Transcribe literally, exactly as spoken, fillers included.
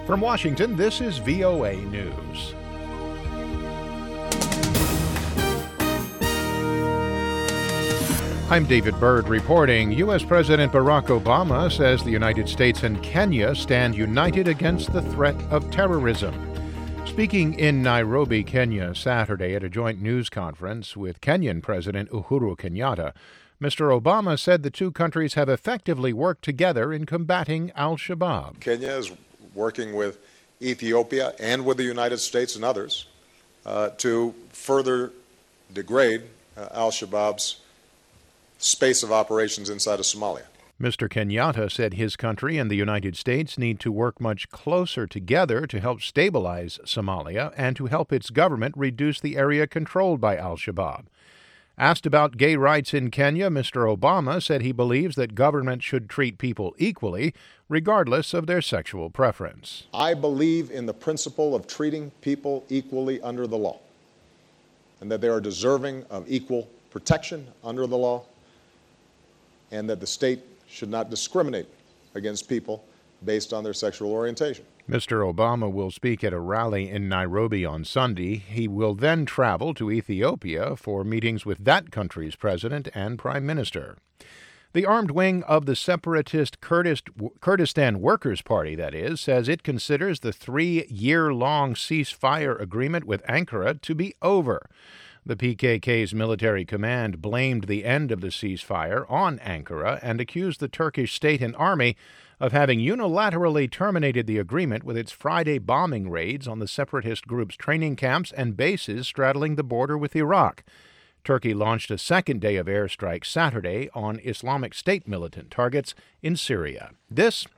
From Washington, this is V O A News. I'm David Byrd reporting. U S. President Barack Obama says the United States and Kenya stand united against the threat of terrorism. Speaking in Nairobi, Kenya, Saturday at a joint news conference with Kenyan President Uhuru Kenyatta, Mister Obama said the two countries have effectively worked together in combating al-Shabaab. Kenya is working with Ethiopia and with the United States and others uh, to further degrade uh, al-Shabaab's space of operations inside of Somalia. Mister Kenyatta said his country and the United States need to work much closer together to help stabilize Somalia and to help its government reduce the area controlled by al-Shabaab. Asked about gay rights in Kenya, Mister Obama said he believes that government should treat people equally, regardless of their sexual preference. I believe in the principle of treating people equally under the law, and that they are deserving of equal protection under the law, and that the state should not discriminate against people based on their sexual orientation. Mister Obama will speak at a rally in Nairobi on Sunday. He will then travel to Ethiopia for meetings with that country's president and prime minister. The armed wing of the separatist Kurdistan Workers' Party, that is, says it considers the three-year-long ceasefire agreement with Ankara to be over. The P K K's military command blamed the end of the ceasefire on Ankara and accused the Turkish state and army of having unilaterally terminated the agreement with its Friday bombing raids on the separatist group's training camps and bases straddling the border with Iraq. Turkey launched a second day of airstrikes Saturday on Islamic State militant targets in Syria. This